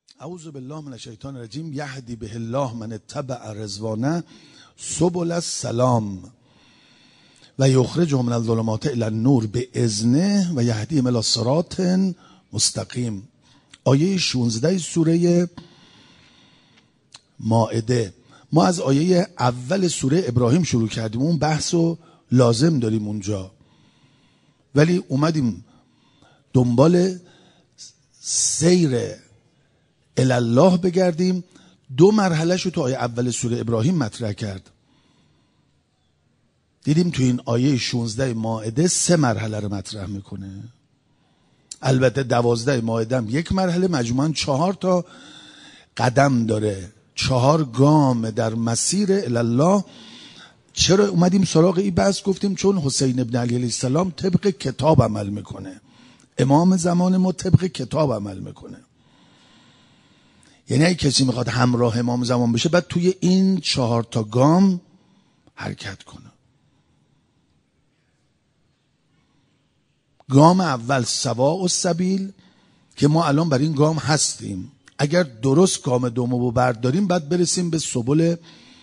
اعوذ بالله من الشیطان الرجیم. یهدی به الله من اتبع رضوانه سبل السلام و یخرجهم من الظلمات الی النور باذنه و یهدیهم الی صراط مستقیم. آیه 16 سوره مائده. ما از آیه اول سوره ابراهیم شروع کردیم، اون بحثو لازم داریم اونجا، ولی اومدیم دنبال سیر الله بگردیم. 2 مرحله‌شو تو آیه اول سوره ابراهیم مطرح کرد. دیدیم تو این آیه 16 مائده 3 مرحله رو مطرح میکنه. البته 12 مائده هم 1 مرحله، مجموعاً 4 تا قدم داره، 4 گام در مسیر الله. چرا اومدیم سراغ این بحث؟ گفتیم چون حسین ابن علی علیه السلام طبق کتاب عمل میکنه، امام زمان ما طبق کتاب عمل میکنه. یعنی اگه کسی میخواد همراه امام زمان بشه بعد توی این 4 تا گام حرکت کنه. گام اول سواء السبیل که ما الان بر این گام هستیم. اگر درست گام دومو برداریم بعد برسیم به سبل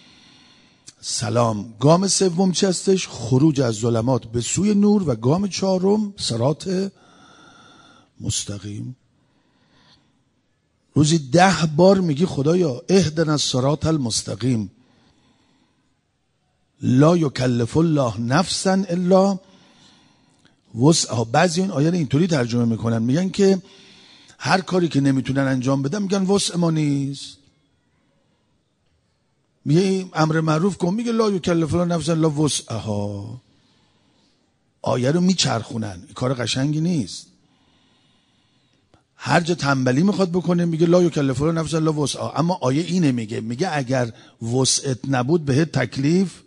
سلام. گام سوم چی هستش؟ خروج از ظلمات به سوی نور. و گام 4 صراط مستقیم. روزی 10 بار میگی خدایا اهدنا الصراط المستقیم. لا یکلف الله نفسا الا وسعها. بعضی این آیه رو اینطوری ترجمه میکنن، میگن که هر کاری که نمیتونن انجام بدن میگن وسع ما نیست. میگه امر معروف کن، میگه لا یکلف الله نفسا الا وسعها. آیه رو میچرخونن، این کار قشنگی نیست. هر جا تنبلی میخواد بکنه میگه لا یکلف الله نفسا الا وسعها. اما آیه اینه میگه اگر وسعت نبود بهت تکلیف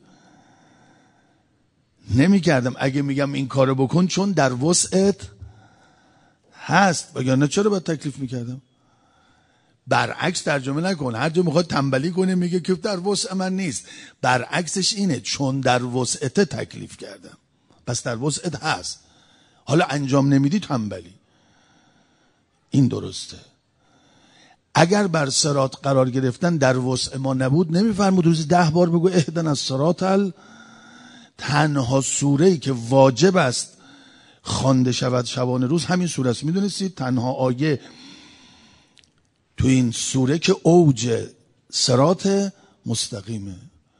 نمی کردم. اگه میگم این کارو بکن چون در وسعت هست، وگرنه چرا باید تکلیف میکردم؟ برعکس ترجمه نکن. هر جا میخواد تنبلی کنه میگه که در وسع من نیست. برعکسش اینه، چون در وسعت تکلیف کردم پس در وسعت هست، حالا انجام نمیدی تنبلی. این درسته. اگر بر صراط قرار گرفتن در وسع ما نبود نمیفرمود روزی 10 بار بگو اهدنا الصراط. تنها سوره‌ای که واجب است خوانده شود شبانه روز همین سوره است. میدونستید تنها آیه تو این سوره که اوج صراط مستقیمه.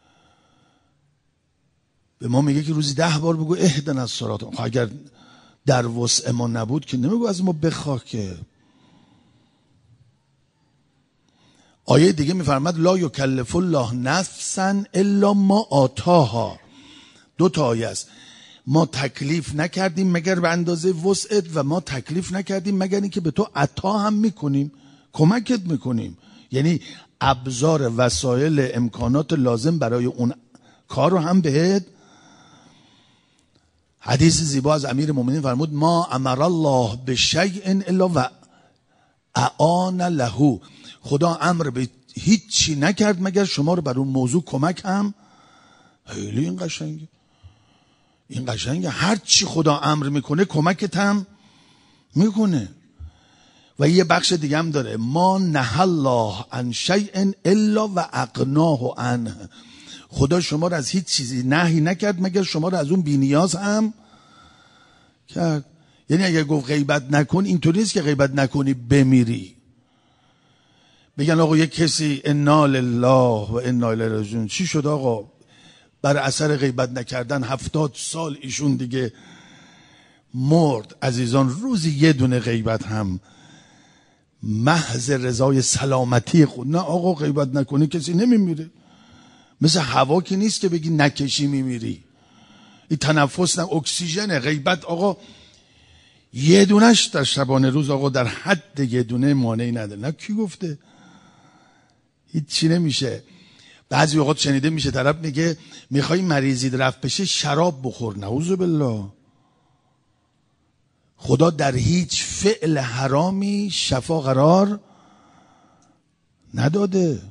به ما میگه که روزی 10 بار بگو اهدنا الصراط. اگر در وسع ما نبود که نمیگو از ما بخواه که. آیه دیگه میفرماد لا یکلف الله نفسا الا ما آتاها. 2 تا آیه است. ما تکلیف نکردیم مگر به اندازه وسعت و ما تکلیف نکردیم مگر اینکه به تو عطا هم میکنیم، کمکت میکنیم. یعنی ابزار، وسایل، امکانات لازم برای اون کار رو هم بهت. حدیث زیبا از امیرالمومنین فرمود ما امر الله بشیء الا و اعان له. خدا امر به هیچی نکرد مگر شما رو بر اون موضوع کمک هم. خیلی این قشنگه. این قشنگه. هر چی خدا امر میکنه کمکت هم میکنه. و یه بخش دیگه هم داره ما نهى الله عن شیء الا و اغناه عنه. خدا شما رو از هیچ چیزی نهی نکرد مگر شما رو از اون بی‌نیاز هم کرد. یعنی اگر گفت غیبت نکن، اینطوری نیست که غیبت نکنی بمیری. بگن آقا یک کسی انا لله و انا الیه راجعون، چی شد آقا؟ بر اثر غیبت نکردن 70 سال ایشون دیگه مرد. عزیزان روزی 1 دونه غیبت هم محض رضای سلامتی خود. نه آقا غیبت نکنی کسی نمیمیره. مثل هوا که نیست که بگی نکشی میمیری. این تنفس نه، اکسیژن. غیبت آقا 1 دونش در شبانه روز آقا در حد 1 دونه مانعی نداره. نه کی گفته؟ هیچی نمیشه. بعضی وقت شنیده میشه طرف میگه میخوای مریضی رفع بشه شراب بخور. نعوذ بالله. خدا در هیچ فعل حرامی شفا قرار نداده.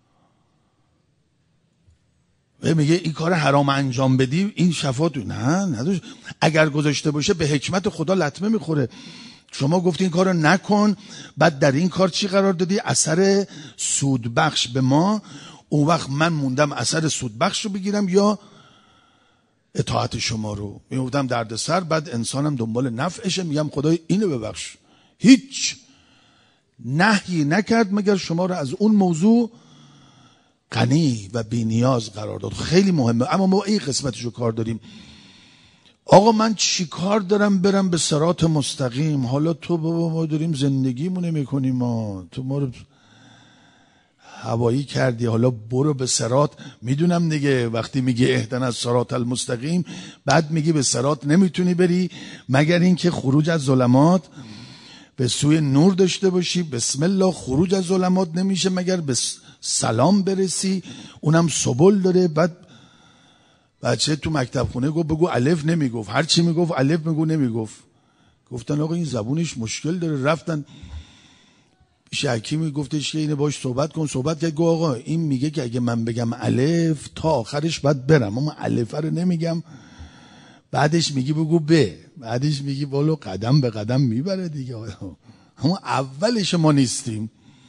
و میگه این کار حرام انجام بدی این شفا تو نه نداشت. اگر گذاشته باشه به حکمت خدا لطمه میخوره. شما گفتی این کارو نکن، بعد در این کار چی قرار دادی؟ اثر سودبخش به ما. اون وقت من موندم اثر سودبخش رو بگیرم یا اطاعت شما رو. میوردم درد سر، بعد انسانم دنبال نفعشه، میگم خدای اینو ببخش. هیچ نهی نکرد مگر شما رو از اون موضوع غنی و بی نیاز قرار داد. خیلی مهمه. اما ما این قسمتشو کار داریم. آقا من چی کار دارم برم به صراط مستقیم؟ حالا تو بابا ما داریم زندگیمون میکنیم، تو ما رو هوایی کردی، حالا برو به صراط. میدونم دیگه وقتی میگی اهدنا الصراط المستقیم، بعد میگی به صراط نمیتونی بری مگر اینکه خروج از ظلمات به سوی نور داشته باشی. بسم الله، خروج از ظلمات نمیشه مگر به سلام برسی، اونم سبل داره. بعد بچه تو مکتب خونه گفت بگو الف، نمیگفت. هر چی میگفت الف بگو، نمیگفت. گفتن آقا این زبونش مشکل داره. رفتن پیش حکیمی، گفتش که اینه باش صحبت کن. صحبت کرد، گفت آقا این میگه که اگه من بگم الف تا آخرش باید برم، اما الف رو نمیگم. بعدش میگی بگو ب، بعدش میگی بالو قدم به قدم میبره دیگه. اما اولش ما نیستیم.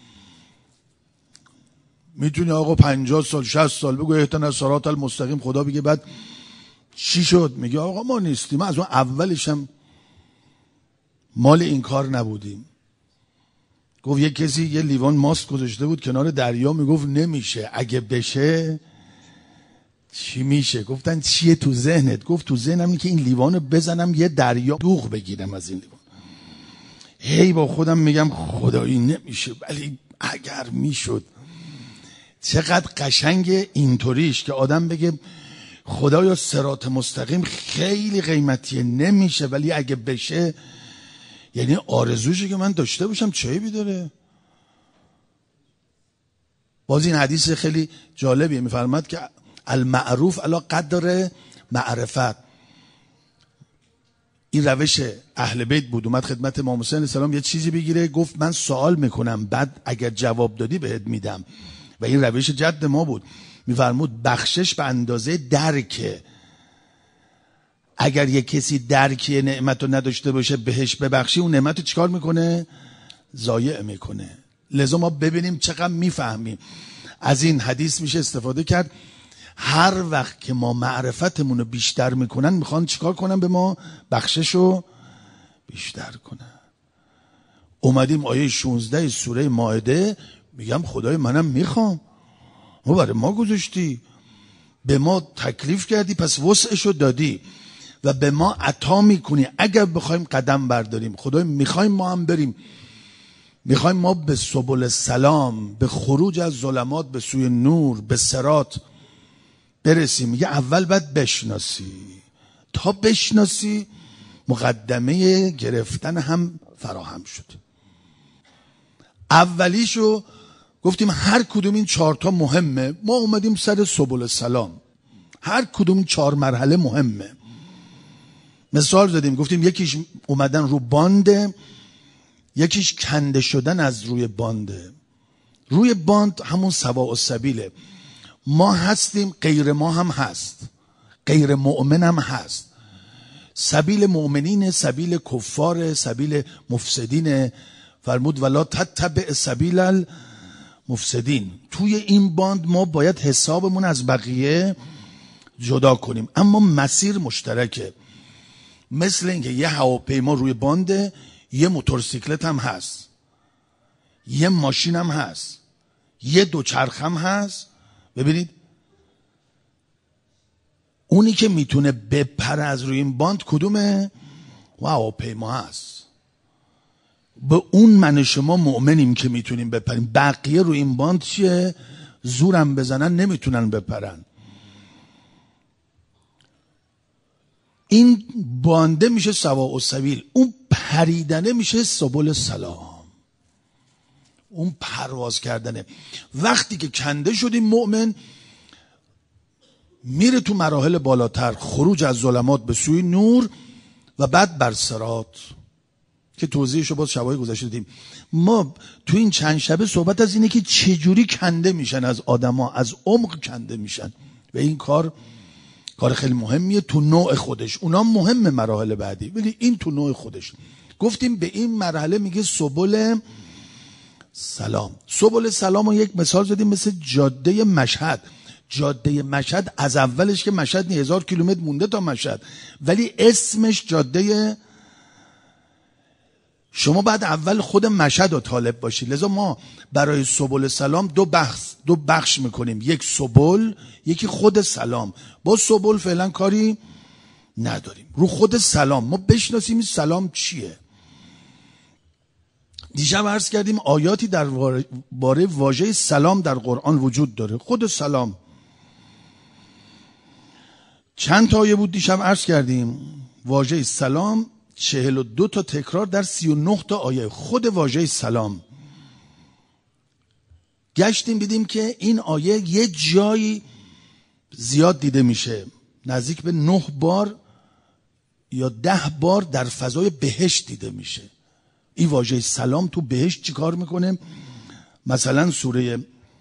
میتونی آقا 50 سال 60 سال بگو اهدنا الصراط المستقیم، خدا بگه بعد چی شد؟ میگه آقا ما نیستیم. از اون اولش هم مال این کار نبودیم. گفت یک کسی یه لیوان ماست گذاشته بود کنار دریا، میگفت نمیشه، اگه بشه چی میشه؟ گفتن چیه تو ذهنت؟ گفت تو ذهنم اینه که این لیوانو بزنم یه دریا دوغ بگیرم از این لیوان. هی با خودم میگم خدایی نمیشه، ولی اگر میشد. چقدر قشنگ اینطوریش که آدم بگه خدایا صراط مستقیم خیلی قیمتیه، نمیشه ولی اگه بشه، یعنی آرزوشه که من داشته باشم. چه عیبی داره؟ باز این حدیث خیلی جالبیه، میفرماد که المعروف علی قدر معرفت. این روش اهل بیت بود. اومد خدمت امام حسین علیه السلام یه چیزی بگیره، گفت من سوال میکنم بعد اگر جواب دادی بهت میدم. و این روش جد ما بود. میفرمود بخشش به اندازه درکه. اگر یک کسی درکی نعمت رو نداشته باشه بهش ببخشی، اون نعمت رو چیکار میکنه؟ ضایع میکنه. لذا ما ببینیم چقدر میفهمیم. از این حدیث میشه استفاده کرد. هر وقت که ما معرفتمون رو بیشتر میکنن، میخوان چیکار کنن؟ به ما بخشش رو بیشتر کنن. اومدیم آیه 16 سوره مائده، میگم خدای منم میخوام، ما برای ما گذاشتی، به ما تکلیف کردی، پس وسعشو دادی و به ما عطا میکنی. اگر بخوایم قدم برداریم، خدای میخوایم ما هم بریم، میخوایم ما به سبل السلام، به خروج از ظلمات به سوی نور، به صراط برسیم. میگه اول باید بشناسی. تا بشناسی مقدمه گرفتن هم فراهم شد. اولیشو گفتیم هر کدوم این 4 تا مهمه. ما اومدیم سر سبل السلام. هر کدوم این 4 مرحله مهمه. مثال زدیم، گفتیم یکیش اومدن رو بانده، یکیش کنده شدن از روی بانده. روی باند همون سواء السبیله. ما هستیم، غیر ما هم هست، غیر مؤمن هم هست. سبیل مؤمنین، سبیل کفار، سبیل مفسدین. فرمود ولا تتبع سبیل المفسدین. توی این باند ما باید حسابمون از بقیه جدا کنیم، اما مسیر مشترکه. مثل اینکه یه هواپیما روی بانده، یه موتورسیکلت هم هست، یه ماشین هم هست، یه دوچرخ هم هست. ببینید اونی که میتونه بپره از روی این باند کدومه؟ و هواپیما هست. به اون من شما مؤمنیم که میتونیم بپریم. بقیه روی این باند چیه؟ زورم بزنن نمیتونن بپرن. این بانده میشه سواء السبیل، اون پریدنه میشه سبل السلام، اون پرواز کردنه. وقتی که کنده شدیم مؤمن میره تو مراحل بالاتر، خروج از ظلمات به سوی نور و بعد بر صراط که توضیحشو باز شبای گذشته دیدیم. ما تو این چند شبه صحبت از اینه که چجوری کنده میشن از آدما، از عمق کنده میشن و این کار خیلی مهمیه تو نوع خودش. اونا مهمه مراحل بعدی، ولی این تو نوع خودش. گفتیم به این مرحله میگه سبل سلام. سبل سلام رو یک مثال زدیم مثل جاده مشهد. جاده مشهد از اولش که مشهد 1000 کیلومتر مونده تا مشهد، ولی اسمش جاده. شما بعد اول خود مشهد رو طالب باشید. لذا ما برای سبل سلام دو بخش میکنیم، یک سبل، یکی خود سلام. با سبل فعلا کاری نداریم، رو خود سلام ما بشناسیم سلام چیه. دیشب عرض کردیم آیاتی در باره واژه سلام در قرآن وجود داره. خود سلام چند تا آیه بود دیشب عرض کردیم؟ واژه سلام 42 تا تکرار در 39 تا آیه. خود واژه سلام گشتیم دیدیم که این آیه یه جایی زیاد دیده میشه، نزدیک به 9 بار یا 10 بار در فضای بهشت دیده میشه. این واژه سلام تو بهشت چی کار میکنه؟ مثلا سوره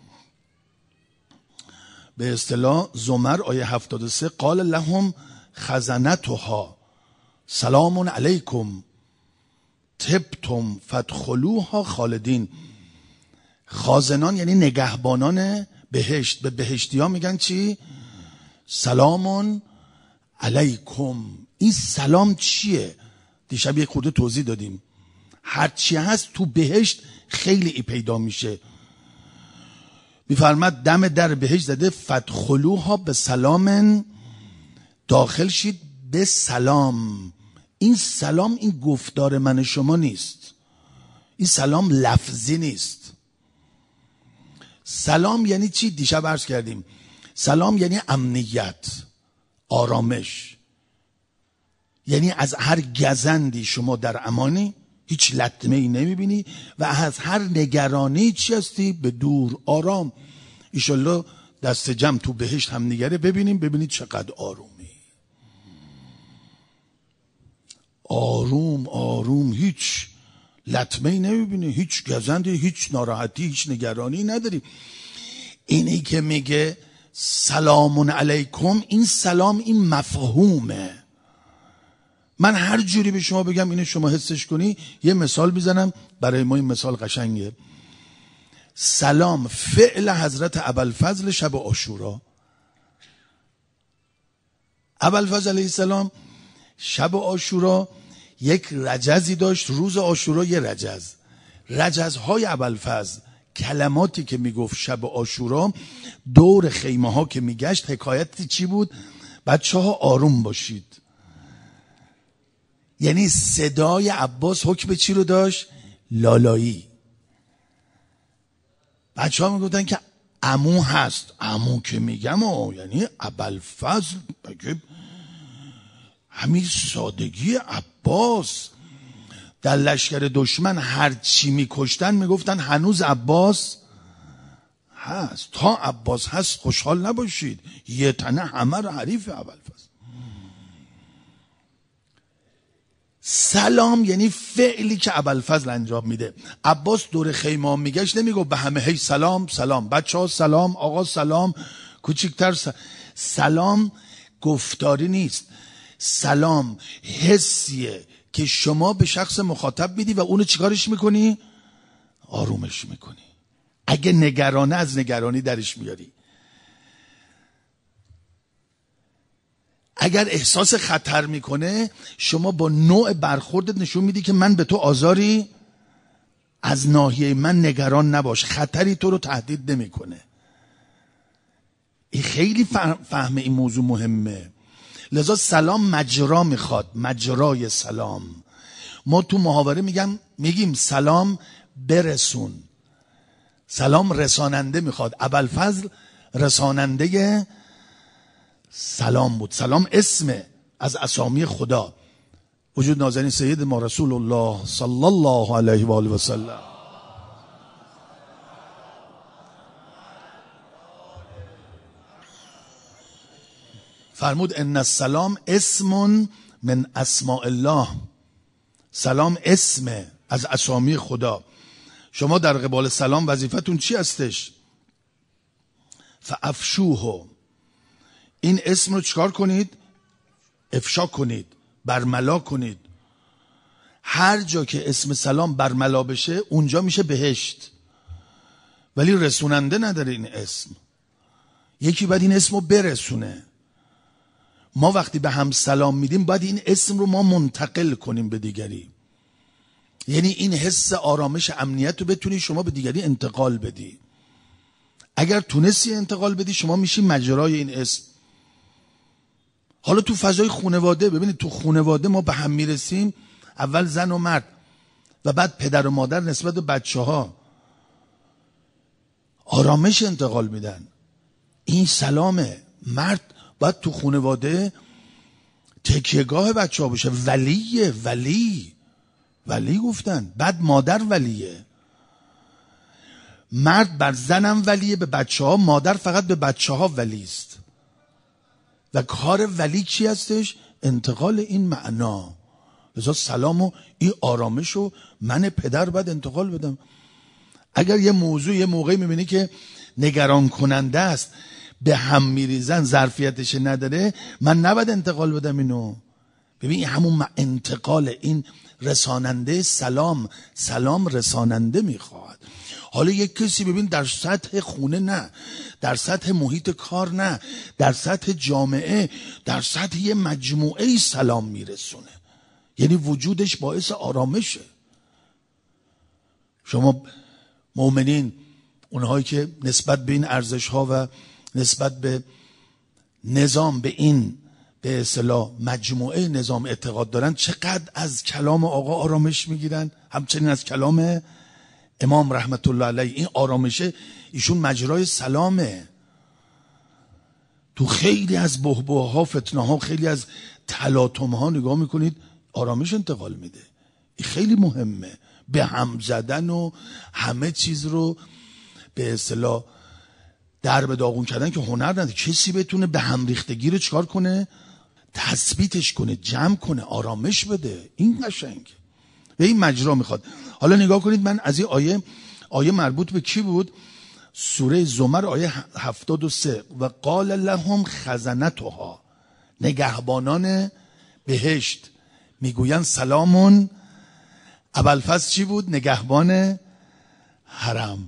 به اصطلاح زمر آیه 73 قال لهم خزنتها سلام علیکم طبتم فادخلوها خالدین. خازنان یعنی نگهبانان بهشت. به بهشتی ها میگن چی؟ سلام علیکم. این سلام چیه؟ دیشب یک خورده توضیح دادیم. هرچی هست تو بهشت خیلی پیدا میشه. میفرماد دم در بهشت زده فادخلوها به سلام، داخل شید به سلام. این سلام این گفتار من شما نیست، این سلام لفظی نیست. سلام یعنی چی؟ دیشب عرض کردیم سلام یعنی امنیت، آرامش، یعنی از هر گزندی شما در امانی، هیچ لطمه ای نمیبینی و از هر نگرانی چی هستی؟ به دور، آرام. ایشالله دست جمع تو بهشت هم نگره ببینید چقدر آرومی. آروم، هیچ لطمه ای نمیبینی، هیچ گزندی، هیچ ناراحتی، هیچ نگرانی نداری. اینی که میگه سلام علیکم، این سلام این مفهومه. من هر جوری به شما بگم اینو شما حسش کنی. یه مثال میزنم برای ما، این مثال قشنگه. سلام فعل حضرت ابوالفضل شب عاشورا. ابوالفضل علیه السلام شب عاشورا یک رجزی داشت. روز عاشورا یه رجزهای ابوالفضل، کلماتی که میگفت شب عاشورا دور خیمه ها که میگشت، حکایت چی بود؟ بچه ها آروم باشید. یعنی صدای عباس حکم چی رو داشت؟ لالایی. بچه ها میگفتن که عمو هست. عمو که میگم یعنی ابوالفضل، همین سادگی عباس. در لشکر دشمن هر چی میکشتن میگفتن هنوز عباس هست. تا عباس هست خوشحال نباشید، یه تنه همه رو حریف ابوالفضل. سلام یعنی فعلی که ابوالفضل انجام میده. عباس دور خیمه میگشت، نمیگو به همه هی سلام سلام، بچه ها سلام، آقا سلام، کوچیکتر سلام گفتاری نیست. سلام حسیه که شما به شخص مخاطب میدی و اونو چیکارش میکنی؟ آرومش میکنی. اگه نگرانه از نگرانی درش میاری. اگر احساس خطر میکنه شما با نوع برخوردت نشون میدی که من به تو آزاری از ناحیه من نگران نباش، خطری تو رو تهدید نمیکنه. این خیلی فهم این موضوع مهمه. لذا سلام مجرا میخواد، مجرای سلام. ما تو محاوره میگیم سلام برسون. سلام رساننده میخواد. ابوالفضل رساننده سلام بود. سلام اسم از اسامی خدا. وجود نازنین سید ما رسول الله صلی الله علیه و آله و سلم. فرمود ان السلام اسم من اسماء الله. سلام اسم از اسامی خدا. شما در قبال سلام وظیفتون چی هستش؟ فافشوه. این اسم رو چکار کنید؟ افشا کنید، برملا کنید. هر جا که اسم سلام برملا بشه اونجا میشه بهشت، ولی رسوننده نداره این اسم. یکی باید این اسم رو برسونه. ما وقتی به هم سلام میدیم باید این اسم رو ما منتقل کنیم به دیگری. یعنی این حس آرامش امنیت رو بتونی شما به دیگری انتقال بدی. اگر تونستی انتقال بدی شما میشی مجرای این اسم. حالا تو فضای خانواده، ببینید تو خانواده ما به هم میرسیم، اول زن و مرد و بعد پدر و مادر نسبت به بچه ها آرامش انتقال میدن. این سلامه. مرد باید تو خانواده تکیهگاه بچه ها باشه. ولی گفتن، بعد مادر ولیه. مرد بر زنم ولیه به بچه ها، مادر فقط به بچه ها ولیست. و کار ولی چی هستش؟ انتقال این معنا. لذا سلام و این آرامش رو من پدر باید انتقال بدم. اگر یه موضوع یه موقعی میبینی که نگران کننده است، به هم میریزن، ظرفیتش نداره، من نباید انتقال بدم اینو. ببین این همون انتقال، این رساننده سلام رساننده میخواد. حالا یک کسی ببین در سطح خونه نه، در سطح محیط کار نه، در سطح جامعه، در سطح یه مجموعه سلام میرسونه، یعنی وجودش باعث آرامشه. شما مؤمنین، اونهایی که نسبت به این ارزش ها و نسبت به نظام، به این به اصطلاح مجموعه نظام اعتقاد دارن، چقدر از کلام آقا آرامش میگیرن، همچنین از کلام امام رحمت الله علیه. این آرامشه ایشون مجرای سلامه. تو خیلی از بحبوح ها، فتنه ها، خیلی از تلاطم ها نگاه میکنید آرامش انتقال میده. این خیلی مهمه. به هم زدن و همه چیز رو به اصطلاح در به داغون کردن که هنر نداره. کسی بتونه به هم ریختگی رو چکار کنه؟ تثبیتش کنه، جمع کنه، آرامش بده. این قشنگ به این مجرا میخواد. حالا نگاه کنید، من از این آیه مربوط به کی بود؟ سوره زمر آیه 73. و قال لهم خزنتها، نگهبانان بهشت میگوین سلامون. ابوالفضل چی بود؟ نگهبان حرم.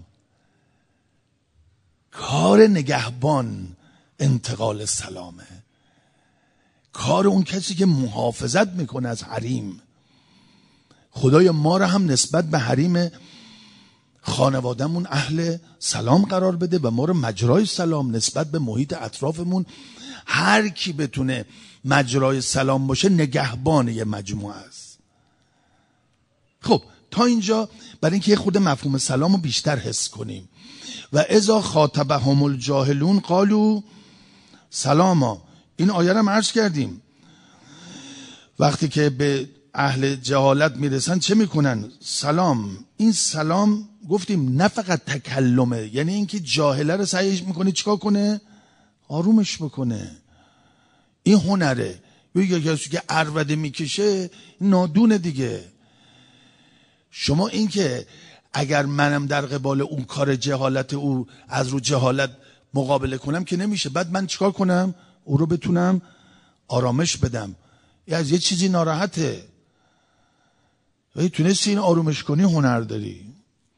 کار نگهبان انتقال سلامه. کار اون کسی که محافظت میکنه از حریم. خدای ما را هم نسبت به حریم خانوادهمون اهل سلام قرار بده و ما رو مجرای سلام نسبت به محیط اطرافمون. هر کی بتونه مجرای سلام باشه نگهبان یه مجموعه است. خب تا اینجا برای اینکه خود مفهوم سلام رو بیشتر حس کنیم. و اذا خاطبهم الجاهلون قالوا سلاما. این آیه رو عرض کردیم. وقتی که به اهل جهالت میرسن چه میکنن؟ سلام. این سلام گفتیم نه فقط تکلمه، یعنی اینکه جاهله رو سعیش میکنه چیکار کنه؟ آرومش بکنه. این هنره. یه کسی که عربده میکشه نادونه دیگه. شما این که اگر منم در قبال اون کار جهالت او از رو جهالت مقابله کنم که نمیشه. بعد من چیکار کنم؟ او رو بتونم آرامش بدم. یا از یه چیزی ناراحته، اگه تونستی این آرومش کنی هنر داری.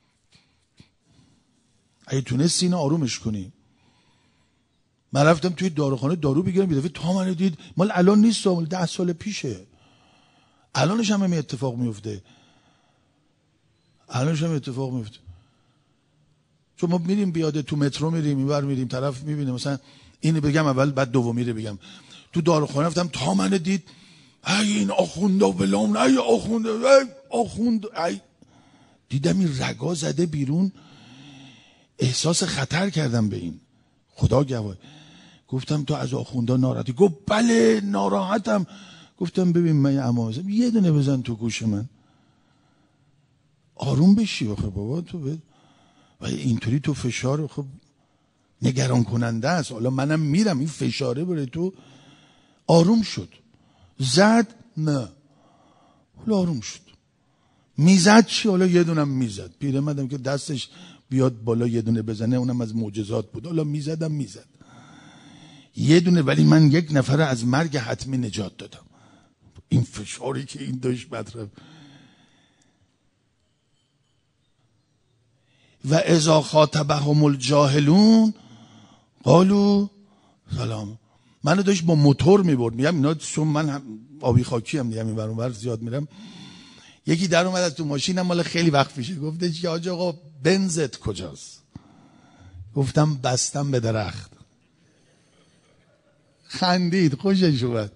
اگه تونستی این آرومش کنی. من رفتم توی داروخانه دارو بگیرم، یه دفعه تا من دید مال الان نیست، مال 10 سال پیشه. الانش هم اتفاق میفته. چون ما میریم بیاده تو مترو میریم اینور میریم طرف میبینه مثلا اینو بگم اول بعد دومی رو بگم. تو داروخانه رفتم تا من دید این آخونده بلام، ای آخونده دیدم این رگا زده بیرون. احساس خطر کردم به این. خدا گواه. گفتم تو از آخونده ناراحتی؟ گفت بله ناراحتم. گفتم ببین من امازم یه دونه بزن تو گوش من آروم بشی. آخه بابا تو و اینطوری تو فشار خب نگران کننده است. حالا منم میرم این فشاره بره تو. آروم شد. زد نه، حالا آروم شد. میزد چی؟ حالا یه دونم میزد. پیرمردم که دستش بیاد بالا یه دونه بزنه اونم از معجزات بود. حالا میزد یه دونه، ولی من یک نفر از مرگ حتمی نجات دادم. این فشاری که این داشت مطرف. و اذا خاطبهم الجاهلون قالوا سلام. منو داشت با موتور میبرد، میگم اینا چون من آبی خاکی هم دیگه این ور اون ور زیاد میرم. یکی در اومد از تو ماشینم مال خیلی وقت پیشه، گفته که حاج آقا بنزت کجاست؟ گفتم بستم به درخت. خندید، خوشش اومد.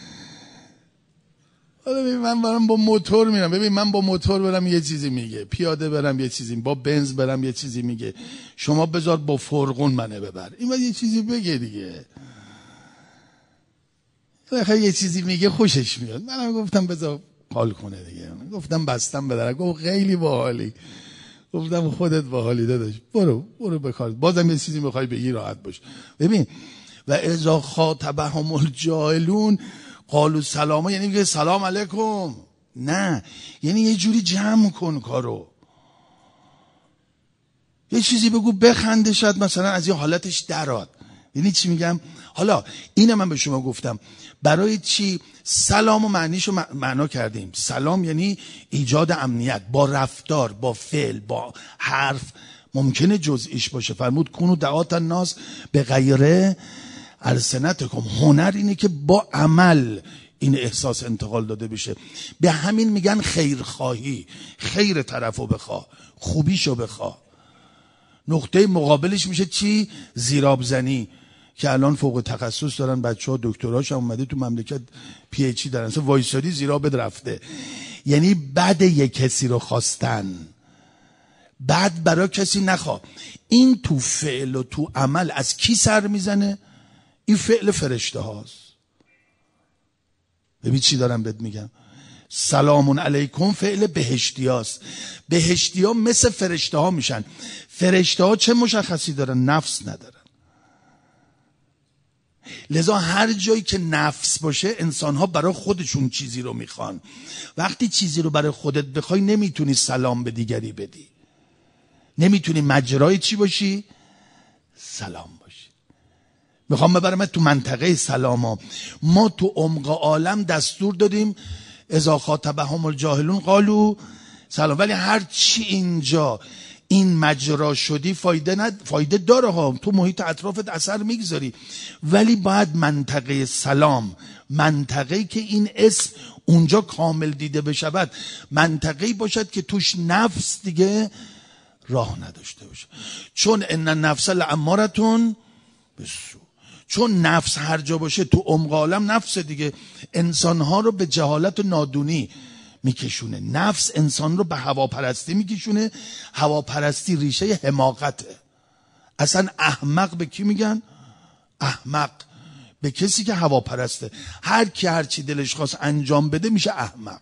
حالا ببین من برم با موتور میرم، ببین من با موتور برم یه چیزی میگه، پیاده برم یه چیزی، با بنز برم یه چیزی میگه، شما بذار با فرقون منه ببر، این باید یه چیزی بگه دیگه. خیلی یه چیزی میگه خوشش میاد. منم گفتم بذار حال کنه دیگه. گفتم بستم به درک. گفت خیلی باحالی. گفتم خودت باحالی داداش، برو بکار. بازم یه چیزی میخوای بگی راحت باش. ببین و اذا خاطبهم الجاهلون قالوا سلاما، یعنی میگه سلام علیکم. نه، یعنی یه جوری جمع کن کارو، یه چیزی بگو بخنده، شاید مثلا از این حالتش دراد. یعنی چی میگم؟ حالا اینه من به شما گفتم برای چی سلام و معنیشو معنا کردیم. سلام یعنی ایجاد امنیت با رفتار، با فعل، با حرف. ممکنه جزئیش باشه. فرمود کونو دعات الناس به غیره السنتکم. هنر اینه که با عمل این احساس انتقال داده بشه. به همین میگن خیرخواهی. خیر طرفو بخواه، خوبیشو بخواه. نقطه مقابلش میشه چی؟ زیراب زنی، که الان فوق تخصص دارن بچه‌ها، دکتراش هم اومده تو مملکت پی اچ دی دارن. اصلا وایسادی زیرابت رفته. یعنی بعد یک کسی رو خواستن، بعد برای کسی نخوا. این تو فعل و تو عمل از کی سر میزنه؟ این فعل فرشته هاست. ببین چی دارم بهت میگم. سلام علیکم فعل بهشتی هاست. بهشتی ها مثل فرشته ها میشن. فرشته ها چه مشخصی دارن؟ نفس ندارن. لذا هر جایی که نفس باشه انسان ها برای خودشون چیزی رو میخوان. وقتی چیزی رو برای خودت بخوای نمیتونی سلام به دیگری بدی، نمیتونی مجرای چی باشی؟ سلام باشی. میخوام ببرم تو منطقه سلام ها. ما تو عمق عالم دستور دادیم اذا خاطبهم الجاهلون قالوا سلام، ولی هر چی اینجا این مجرا شدی فایده داره ها، تو محیط اطرافت اثر میگذاری، ولی باید منطقه سلام، منطقه‌ای که این اسم اونجا کامل دیده بشود، منطقه‌ای باشد که توش نفس دیگه راه نداشته باشه. چون ان النفس لامارتون بالسوء، چون نفس هر جا باشه تو عمق عالم نفس دیگه انسانها رو به جهالت و نادونی میکشونه. نفس انسان رو به هواپرستی میکشونه. هواپرستی ریشه حماقته. اصلا احمق به کی میگن؟ احمق به کسی که هواپرسته. هر کی هر چی دلش خواست انجام بده میشه احمق.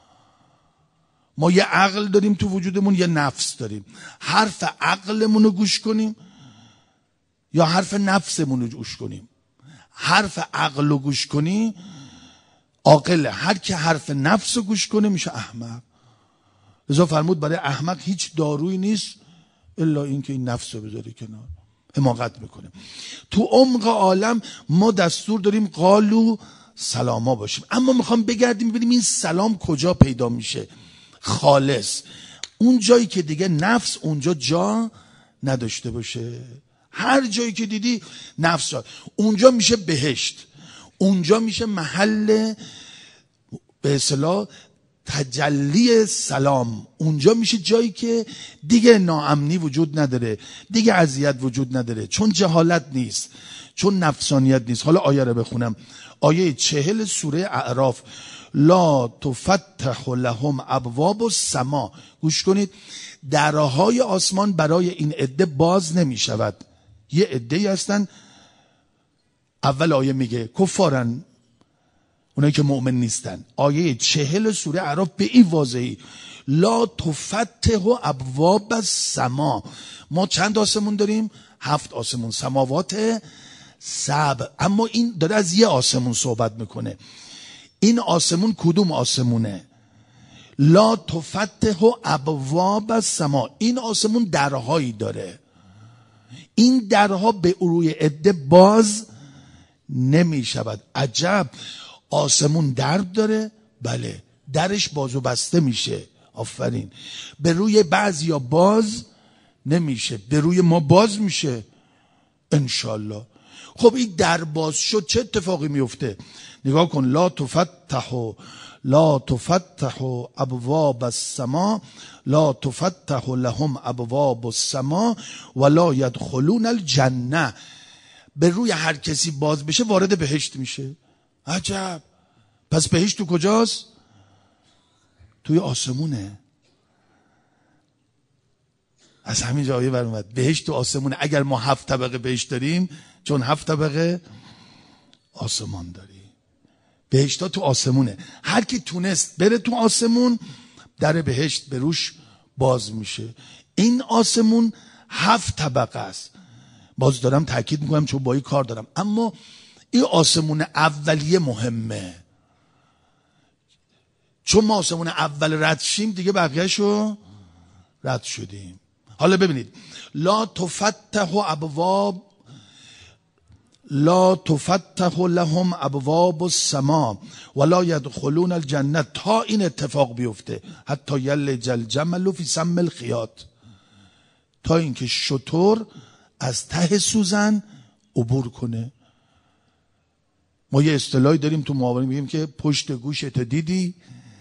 ما یه عقل داریم تو وجودمون، یه نفس داریم. حرف عقلمون رو گوش کنیم یا حرف نفسمون رو گوش کنیم. حرف عقل رو گوش کنی عاقله، هر کی حرف نفس رو گوش کنه میشه احمق. لذا فرمود برای احمق هیچ دارویی نیست الا این که این نفس رو بذاری کنار، حماقت میکنه. تو عمق عالم ما دستور داریم قالو سلاما باشیم. اما میخوام بگردیم ببینیم این سلام کجا پیدا میشه. خالص اون جایی که دیگه نفس اونجا جا نداشته باشه. هر جایی که دیدی نفس جا، اونجا میشه بهشت، اونجا میشه محل به اصطلاح تجلی سلام. اونجا میشه جایی که دیگه ناامنی وجود نداره، دیگه اذیت وجود نداره، چون جهالت نیست، چون نفسانیت نیست. حالا آیه رو بخونم. آیه 40 سوره اعراف. لا تفتح لهم ابواب السما. گوش کنید، درهای آسمان برای این عده باز نمی شود. یه عده‌ای هستن، اول آیه میگه کفارن، اونایی که مؤمن نیستن. آیه 40 سوره اعراف به این واضحی لا تفتح ابواب السما. ما چند آسمون داریم؟ 7 آسمون، سماوات سبع. اما این داره از یه آسمون صحبت میکنه. این آسمون کدوم آسمونه؟ لا تفتح ابواب السما. این آسمون درهایی داره، این درها به روی عده باز نمی شود. عجب، آسمون در داره؟ بله، درش باز و بسته میشه. آفرین. به روی بعضیا باز نمیشه، به روی ما باز میشه انشالله. خب این در باز شد چه اتفاقی میفته؟ نگاه کن، لا تفتح ابواب السماء لا تفتح لهم ابواب السماء ولا يدخلون الجنه. به روی هر کسی باز بشه وارد بهشت میشه. عجب. پس بهشت تو کجاست؟ توی آسمونه. از همین جایی برمیاد بهشت تو آسمونه. اگر ما 7 طبقه بهشت داریم، چون 7 طبقه آسمان داریم. بهشتا تو آسمونه. هر کی تونست بره تو آسمون، در بهشت به روش باز میشه. این آسمون 7 طبقه است. باز دارم تاکید میکنم چون با این کار دارم. اما این آسمون اولیه مهمه، چون ما آسمون اول رد شیم دیگه بقیه‌شو رد شدیم. حالا ببینید، لا تفتح لهم ابواب السماء ولا يدخلون الجنه، تا این اتفاق بیفته. حتی یلج الجمل فی سم الخیاط، تا اینکه شتر از ته سوزن عبور کنه. ما یه اصطلاحی داریم تو محاوره، میگیم که پشت گوشت دیدی.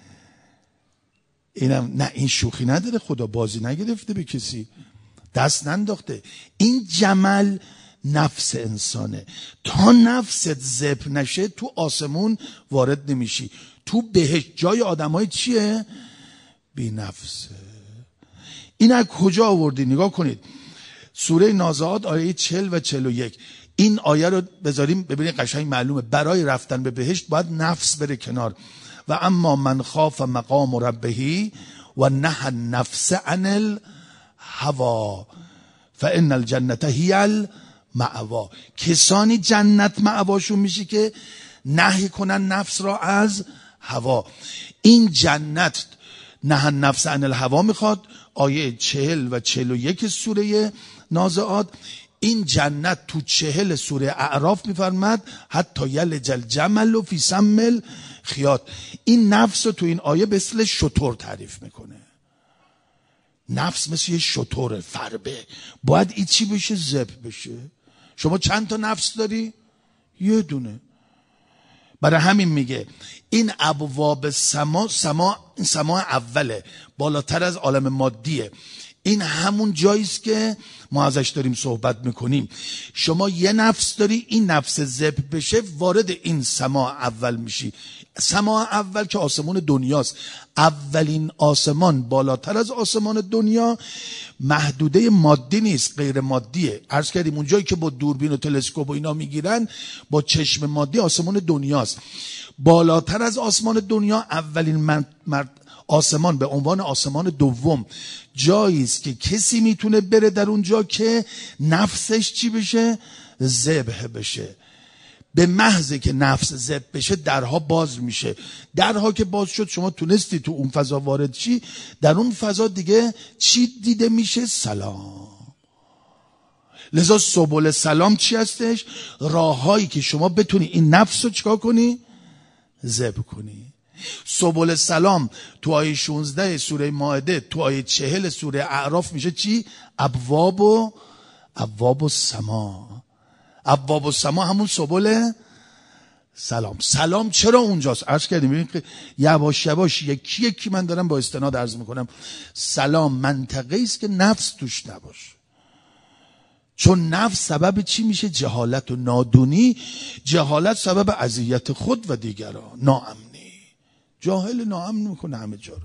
اینم نه، این شوخی نداره، خدا بازی نگرفته به کسی، دست ننداخته. این جمل نفس انسانه. تا نفست ذبح نشه تو آسمون وارد نمیشی. تو بهشت جای آدمای چیه؟ بی نفسه. این از کجا آوردی؟ نگاه کنید، سوره نازعات آیه 40 و 41. این آیه رو بذاریم ببینید قشنگ معلومه. برای رفتن به بهشت باید نفس بره کنار. و اما من خاف مقام ربه و نهى النفس عن الهوى فان الجنه هی المأوا. کسانی جنت مأواشون میشه که نهی کنن نفس را از هوا. این جنت نهى النفس عن الهوى میخواد، آیه 40 و 41 سوره نازعات. این جنت تو 40 سوره اعراف میفرماد حتی یلج الجمل فی سم الخیاط. این نفس رو تو این آیه به مثل شتر تعریف میکنه. نفس مثل یه شتره، فربه، باید این چی بشه؟ ذبح بشه. شما چند تا نفس داری؟ یه دونه. برای همین میگه این ابواب سما اوله، بالاتر از عالم مادیه. این همون جاییست که ما ازش داریم صحبت میکنیم. شما یه نفس داری، این نفس ذبح بشه وارد این سما اول میشی. سما اول که آسمون دنیاست. اولین آسمان بالاتر از آسمان دنیا محدوده مادی نیست، غیر مادیه. عرض کردیم اونجایی که با دوربین و تلسکوپ و اینا میگیرن با چشم مادی آسمان دنیاست. بالاتر از آسمان دنیا اولین آسمان به عنوان آسمان دوم جایی است که کسی میتونه بره در اونجا که نفسش چی بشه؟ ذبح بشه. به محض که نفس ذبح بشه درها باز میشه. درها که باز شد شما تونستی تو اون فضا وارد شی. در اون فضا دیگه چی دیده میشه؟ سلام. لذا سبل سلام چی هستش؟ راههایی که شما بتونی این نفس رو چیکار کنی؟ ذبح کنی. سبل سلام تو آیه 16 سوره مائده، تو آیه 40 سوره اعراف میشه چی؟ ابواب السما. ابواب السما همون سبل سلام. سلام چرا اونجاست؟ عرض کردیم یواش یواش یکی من دارم با استناد عرض میکنم. سلام منطقه‌ای است که نفس توش نباشه. چون نفس سبب چی میشه؟ جهالت و نادونی. جهالت سبب اذیت خود و دیگران. ناامنی. جاهل ناامن میکنه همه جا رو.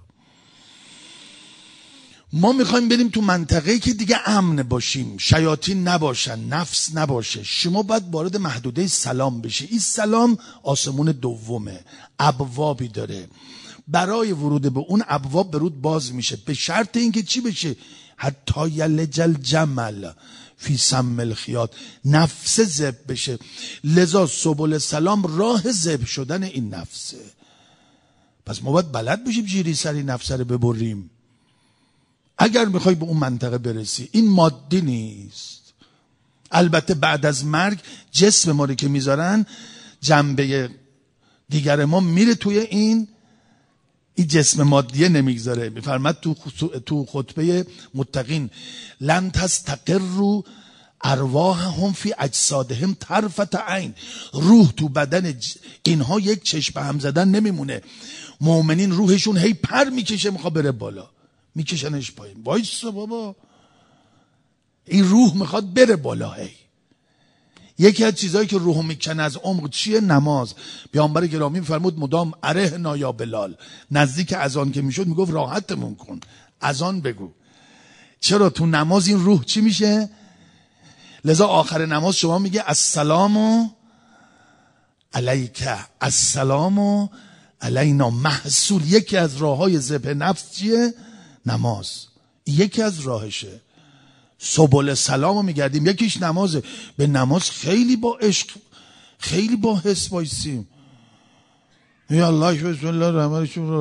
ما میخوایم بریم تو منطقه‌ای که دیگه امن باشیم، شیاطین نباشن، نفس نباشه. شما باید وارد محدوده سلام بشه. این سلام آسمون دومه، ابوابی داره. برای ورود به اون ابواب برود باز میشه، به شرط اینکه چی بشه؟ حتی یلج الجمل فی سم الخیاط، نفس ذبح بشه. لذا سبل سلام راه ذبح شدن این نفسه. پس ما باید بلد بشیم جیری سری نفس رو ببریم اگر میخوای به اون منطقه برسی. این مادی نیست. البته بعد از مرگ جسم ما رو که میذارن، جنبه دیگر ما میره توی این این جسم مادیه نمیگذاره. میفرماد تو خطبه متقین لن تستقروا ارواحهم فی اجسادهم طرفة عین، روح تو بدن اینها یک چشم هم زدن نمیمونه. مؤمنین روحشون هی پر میکشه میخواد بره بالا، میکشنش پایین. وایسا بابا، این روح میخواد بره بالا. هی یکی از چیزایی که روح میکنه از عمق چیه؟ نماز. پیامبر گرامی فرمود مدام ارهنا یا بلال، نزدیک اذان که میشد میگفت راحتمون کن، اذان بگو. چرا؟ تو نماز این روح چی میشه؟ لذا آخر نماز شما میگه السلام علیک، السلام علینا. محصول یکی از راههای ذبح نفس چیه؟ نماز. یکی از راهشه. سبل سلامو میگردیم، یکیش نمازه. به نماز خیلی با عشق، خیلی با حس وایسیم. یا الله بسم الله الرحمن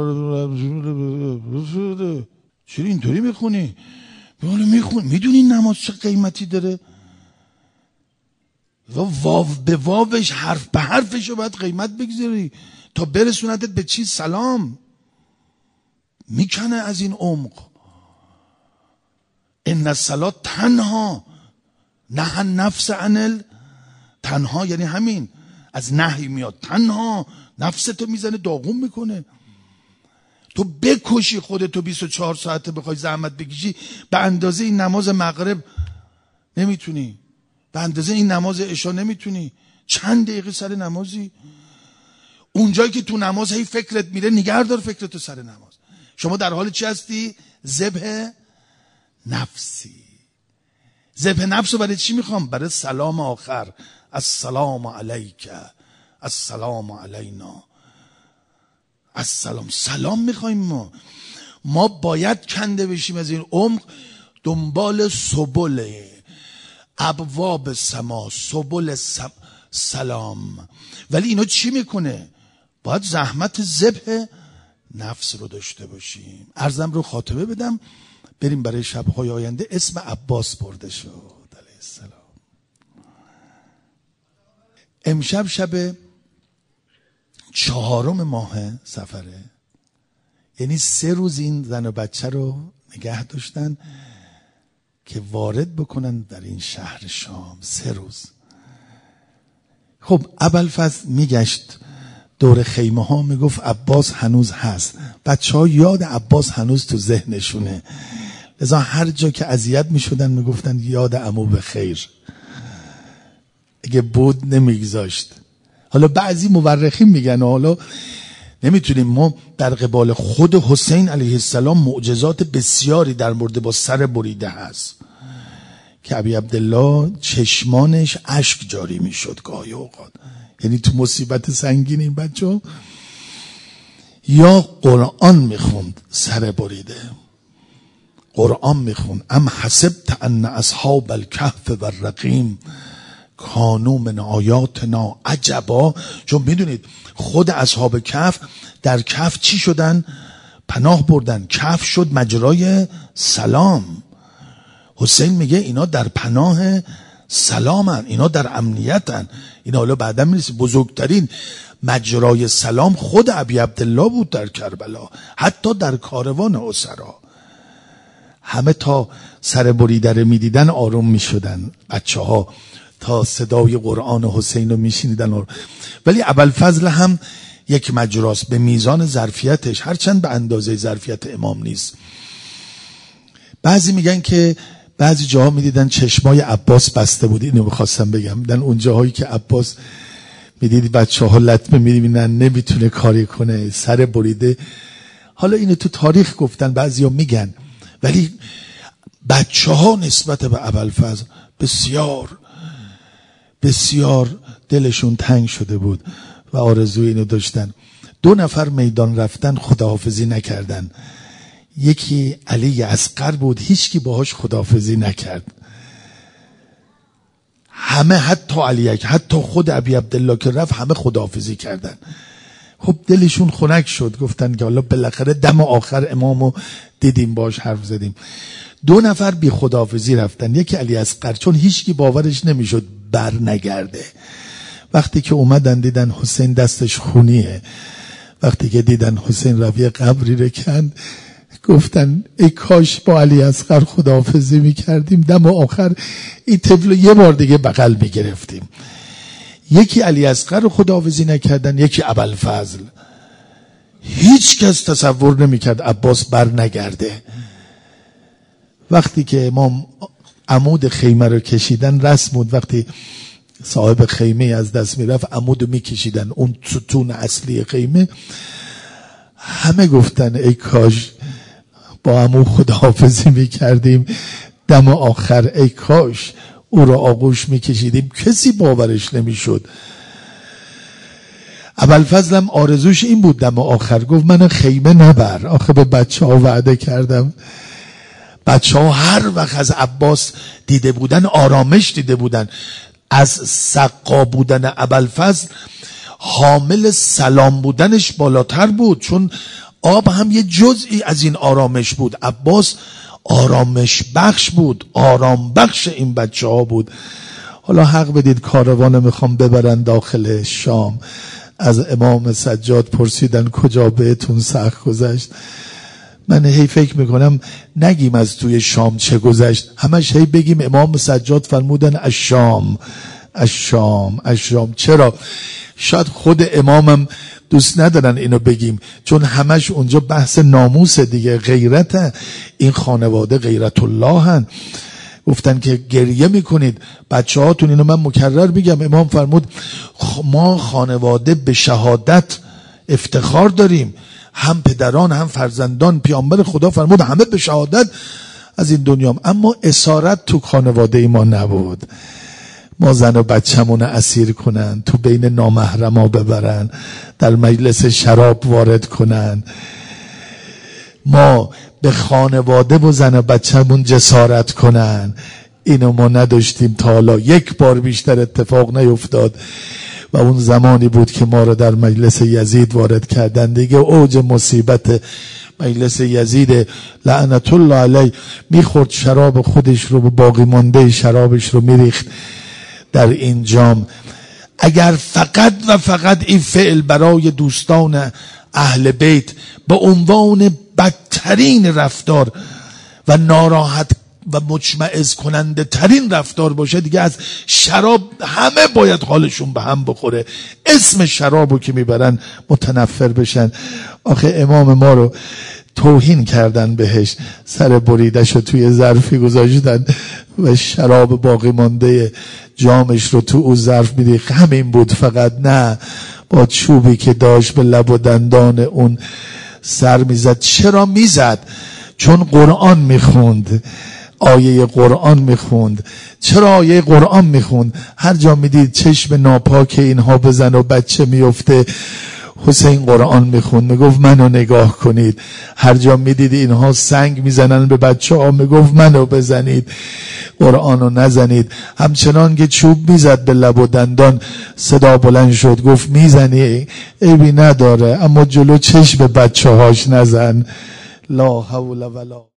الرحیم. چرا اینطوری میخونی؟ میدونی نماز چه قیمتی داره؟ واو به واوش، حرف به حرفش رو باید قیمت بگذاری تا برسونتت به چی؟ سلام. میکنه از این عمق. ان الصلاة تنها نه نفس عن تنها، یعنی همین از نهی میاد. تنها نفستو میزنه داغون میکنه. تو بکشی خودتو 24 ساعته بخوای زحمت بکشی، به اندازه این نماز مغرب نمیتونی، به اندازه این نماز عشا نمیتونی. چند دقیقه سر نمازی. اونجایی که تو نماز هی فکرت میره، نگه دار فکرتو سر نماز. شما در حال چی هستی؟ ذبح نفسی. ذبح نفس رو برای چی میخوام؟ برای سلام آخر. السلام علیک، السلام علینا، السلام. سلام میخوایم. ما باید کنده بشیم از این عمق، دنبال سبل ابواب سما، سبل سلام. ولی اینو چی میکنه؟ باید زحمت ذبح نفس رو داشته باشیم. عرضم رو خاتمه بدم، بریم برای شبهای آینده. اسم عباس برده شد علیه السلام. امشب شب 4 ماه سفره، یعنی 3 روز این زن و بچه رو نگه داشتن که وارد بکنن در این شهر شام. 3 روز. خب ابوالفضل میگشت دور خیمه ها، میگفت عباس هنوز هست. بچه ها یاد عباس هنوز تو ذهنشونه، لذا هر جا که اذیت میشدن میگفتن یاد عمو به خیر. اگه بود نمیگذاشت. حالا بعضی مورخین میگن، حالا نمیتونیم ما در قبال خود حسین علیه السلام معجزات بسیاری در مورد با سر بریده هست که ابی عبدالله چشمانش اشک جاری میشد گاهی اوقات، یعنی تو مصیبت سنگین این بچه یا قرآن میخوند سر بریده، قرآن میخوند. ام حسبت ان اصحاب الکهف و الرقیم کانوا من آیاتنا عجبا. چون میدونید خود اصحاب کهف در کهف چی شدن؟ پناه بردن. کهف شد مجرای سلام. حسین میگه اینا در پناه سلامن، اینا در امنیتن. اینا حالا بعدا میرسه بزرگترین مجرای سلام خود ابی عبدالله بود در کربلا، حتی در کاروان اسرا. همه تا سر بریده رو میدیدن آروم میشدن بچه ها، تا صدای قرآن حسین رو میشنیدن. ولی ابوالفضل هم یک مجراست به میزان ظرفیتش، هرچند به اندازه ظرفیت امام نیست. بعضی میگن که بعضی جاها میدیدن چشمای عباس بسته بود. اینو میخواستم بگم، میدن اون جاهایی که عباس میدیدی بچه ها لطمه میبینن نمیتونه کاری کنه، سر بریده. حالا اینو تو تاریخ گفتن، بعضی ها میگن، ولی بچه ها نسبت به ابوالفضل بسیار بسیار دلشون تنگ شده بود و آرزوی اینو داشتن. 2 نفر میدان رفتن خداحافظی نکردن. یکی علی اصغر بود، هیچکی باهاش خداحافظی نکرد. همه، حتی علی، حتی خود ابی عبدالله که رفت، همه خداحافظی کردن. خب دلشون خنک شد، گفتن که حالا بالاخره دم آخر امامو دیدیم باش حرف زدیم. 2 نفر بی خداحافظی رفتن. یکی علی اصغر، چون هیچکی باورش نمیشد بر نگرده. وقتی که اومدن دیدن حسین دستش خونیه وقتی که دیدن حسین رفیع قبری رو کند گفتن ای کاش با علی اصغر خداحافظی میکردیم، دم آخر این طفل یه بار دیگه بغل میگرفتیم. یکی علی اصغر رو خداحافظی نکردن، یکی ابوالفضل. هیچ کس تصور نمیکرد عباس بر نگرده. وقتی که امام عمود خیمه رو کشیدن، رسم بود وقتی صاحب خیمه از دست میرفت عمود رو میکشیدن، اون ستون اصلی خیمه. همه گفتن ای کاش با عمو خداحافظی میکردیم، دم آخر ای کاش او را آغوش میکشیدیم. کسی باورش نمیشد. ابوالفضل هم آرزوش این بود دم آخر گفت من خیمه نبر، آخه به بچه ها وعده کردم. بچه ها هر وقت از عباس دیده بودن آرامش دیده بودن. از سقا بودن ابوالفضل حامل سلام بودنش بالاتر بود، چون آب هم یه جزئی از این آرامش بود. عباس آرامش بخش بود، آرام بخش این بچه ها بود. حالا حق بدید کاروان میخوام ببرن داخل شام. از امام سجاد پرسیدن کجا بهتون سخت گذشت. من هی فکر میکنم نگیم از توی شام چه گذشت، همش هی بگیم امام سجاد فرمودن الشام الشام الشام. چرا؟ شاید خود امامم دوست ندارن اینو بگیم، چون همش اونجا بحث ناموس دیگه، غیرت. این خانواده غیرت الله هن. گفتن که گریه میکنید بچه هاتون. اینو من مکرر میگم. امام فرمود ما خانواده به شهادت افتخار داریم، هم پدران هم فرزندان. پیامبر خدا فرمود همه به شهادت از این دنیا، اما اسارت تو خانواده ما نبود. ما زن و بچه‌مون اسیر کنن، تو بین نامحرما ببرن، در مجلس شراب وارد کنن. ما به خانواده و زن و بچه‌مون جسارت کنن. اینو ما نداشتیم تا حالا. یک بار بیشتر اتفاق نیفتاد و اون زمانی بود که ما رو در مجلس یزید وارد کردن. دیگه اوج مصیبت مجلس یزید لعنت الله علیه. میخورد شراب خودش رو، به باقی مانده شرابش رو میریخت در این جام. اگر فقط و فقط این فعل برای دوستان اهل بیت به عنوان بدترین رفتار و ناراحت و مچمئز کننده ترین رفتار باشه، دیگه از شراب همه باید حالشون به هم بخوره. اسم شرابو که میبرن متنفر بشن. آخه امام ما رو توهین کردن بهش، سر بریدش رو توی ظرفی گذاشتن و شراب باقی مانده جامش رو تو او ظرف میریخت. همین بود فقط. نه، با چوبی که داشت به لب و دندان اون سر میزد. چرا میزد؟ چون قرآن میخوند، آیه قرآن میخوند. چرا آیه قرآن میخوند؟ هر جا میدید چشم ناپاک اینها به زن و بچه میفته، حسین قرآن میخوند، میگفت منو نگاه کنید. هر جا میدید اینها سنگ میزنن به بچه ها، میگفت منو بزنید، قرآنو نزنید. همچنان که چوب میزد به لب و دندان، صدا بلند شد گفت میزنی عیبی نداره، اما جلو چشم بچه هاش نزن. لا حول ولا